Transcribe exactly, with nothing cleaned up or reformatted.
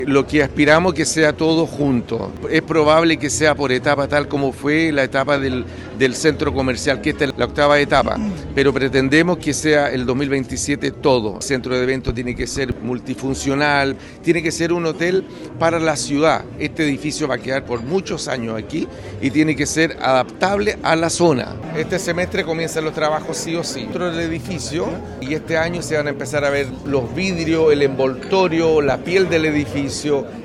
Lo que aspiramos que sea todo junto. Es probable que sea por etapa, tal como fue la etapa del, del centro comercial, que esta es la octava etapa, pero pretendemos que sea el dos mil veintisiete todo. El centro de eventos tiene que ser multifuncional, tiene que ser un hotel para la ciudad. Este edificio va a quedar por muchos años aquí y tiene que ser adaptable a la zona. Este semestre comienzan los trabajos sí o sí dentro del edificio y este año se van a empezar a ver los vidrios, el envoltorio, la piel del edificio,